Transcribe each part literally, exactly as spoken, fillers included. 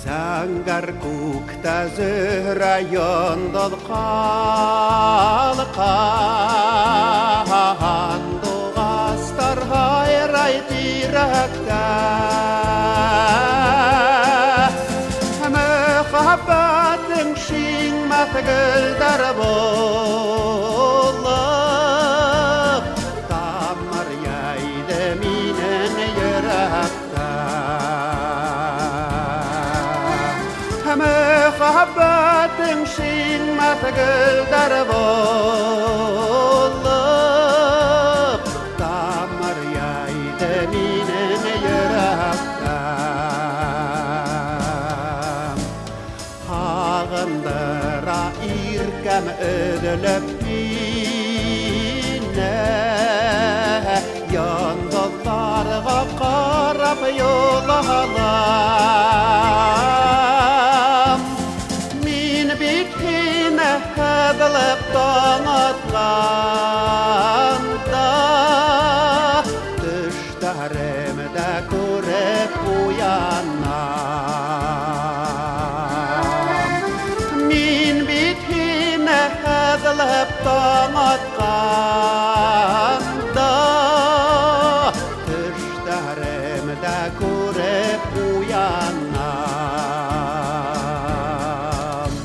Зәңгәр күктә зөһрә яндыр калкан, дугастар һайрай тирәктә. Мәхәббәтең шиңмәс гөлдәр булып, тамыр яйды минең йөрәктә. Мәхәббәтең шиңмәс гөлдәр булып, тамыр яйды минең йөрәктә. Һағындыра иркәм өҙөлөп мине, йондоҙҙарға ҡарап йоғалам. Мин бит һине һыҙлап таң атҡанда, төштәремдә күреп уянам. Мин бит һине һыҙлап таң атҡанда, төштәремдә күреп уянам.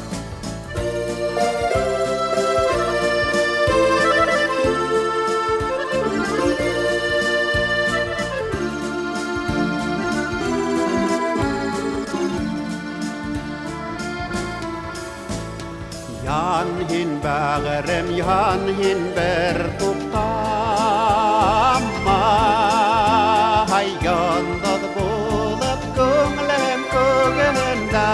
Ян һин бәғерем, ян һин бер туҡтама, йондоҙ булып күңелем күгендә.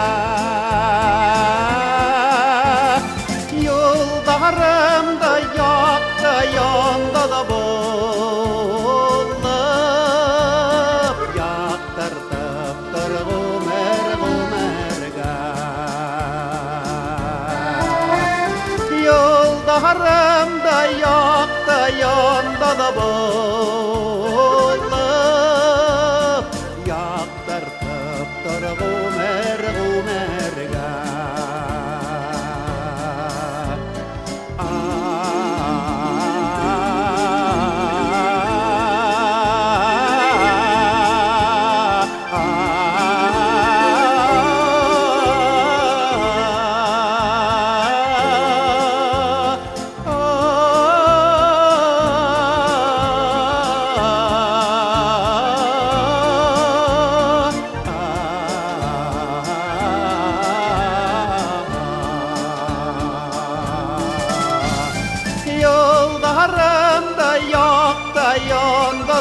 Юлдарымды яҡты йондоҙ булып, яҡтыртып тор ғүмер ғүмергә. Юлдарымды яҡты йондоҙ булып, яҡтыртып тор ғүмер ғүмергә. Юлдарымды яҡты йондоҙ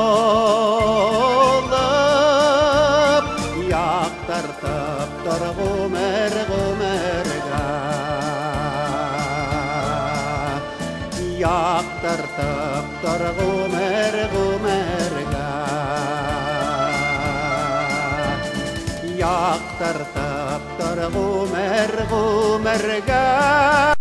булып, яҡтыртып тор ғүмер ғүмергә. Яҡтыртып тор ғүмер ғүмергә. Яҡтыртып тор ғүмер ғүмергә.